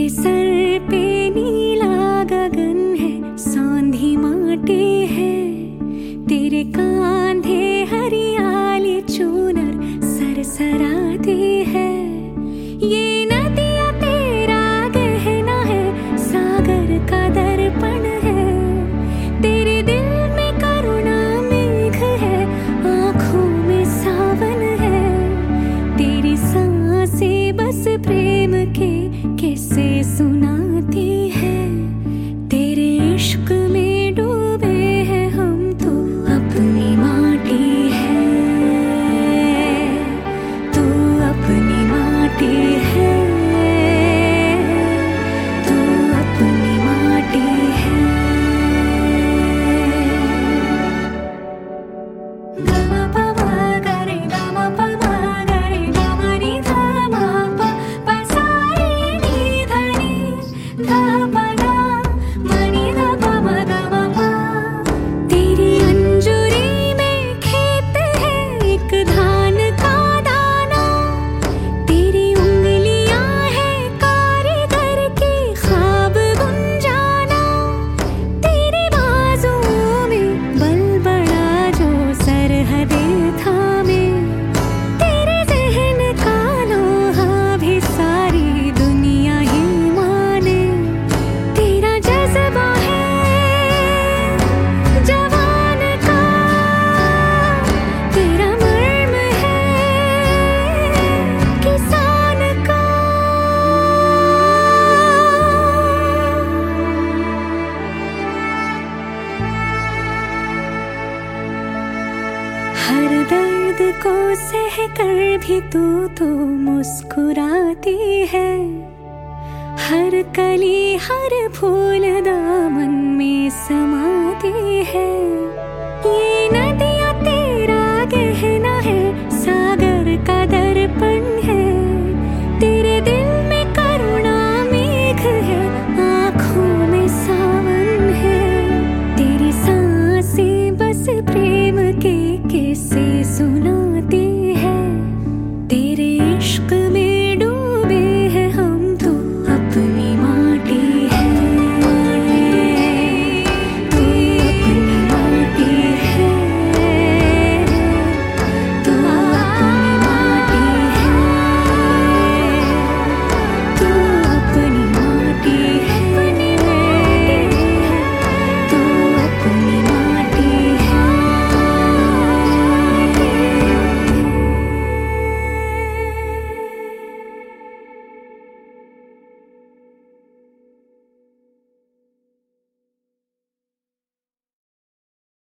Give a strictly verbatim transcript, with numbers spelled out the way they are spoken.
Sir पे नीला गगन है, सौंधी माटी है, तेरे कांधे हरियाली चूनर सरसराती है। ये नदियाँ तेरा गहना है, सागर का दर्पण है, तेरे दिल में करुणा मेघ है, आँखों में सावन है, तेरी सांसें बस प्रेम के किस्से सुनाती है। तेरे इश्क में डूबे हैं हम तो अपनी माटी है, तू अपनी माटी है, तू अपनी माटी है। गमा पमा गरे गमा पमा गरे गमा नि धमा प प सा रे नि धनि ध प ध मनि ध प म ग म प। तेरी अंजुरी में खेत है एक धान का दाना, तेरी उंगलियां है कारीगर की ख्वाब गुंजाना, तेरी बाजुओं में बल बड़ा जो सरहदें थामे, तेरे जहन का लोहा भी सारी दुनिया ही माने। तेरा जज्बा है जवान का, तेरा मर्म है किसान का। हर दर्द को सह कर भी तू तो मुस्कुराती है, हर कली हर फूल दामन में समाती है। ये नदी